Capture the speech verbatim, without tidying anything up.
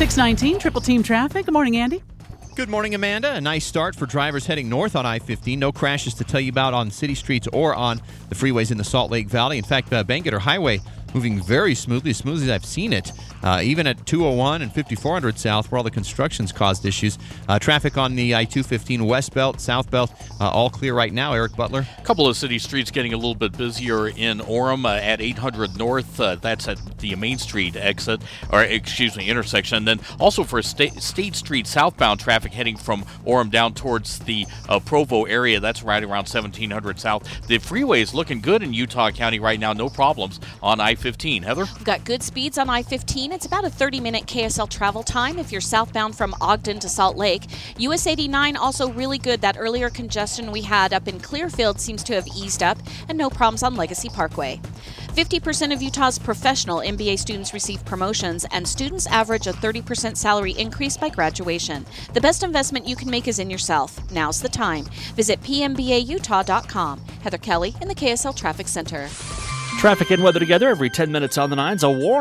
six nineteen, Triple Team Traffic. Good morning, Andy. Good morning, Amanda. A nice start for drivers heading north on I fifteen. No crashes to tell you about on city streets or on the freeways in the Salt Lake Valley. In fact, uh, Bangerter Highway moving very smoothly, as smooth as I've seen it, uh, even at two oh one and fifty-four hundred south, where all the construction's caused issues. Uh, traffic on the I two fifteen west belt, south belt, uh, all clear right now. Eric Butler. A couple of city streets getting a little bit busier in Orem uh, at eight hundred north. Uh, that's at the Main Street exit, or excuse me, intersection. And then also for State, State Street southbound traffic heading from Orem down towards the uh, Provo area. That's right around seventeen hundred south. The freeway is looking good in Utah County right now. No problems on I fifteen. Heather? We've got good speeds on I fifteen. It's about a thirty minute K S L travel time if you're southbound from Ogden to Salt Lake. U S eighty-nine also really good. That earlier congestion we had up in Clearfield seems to have eased up, and no problems on Legacy Parkway. fifty percent of Utah's professional M B A students receive promotions, and students average a thirty percent salary increase by graduation. The best investment you can make is in yourself. Now's the time. Visit P M B A Utah dot com. Heather Kelly in the K S L Traffic Center. Traffic and weather together every ten minutes on the nines. A warm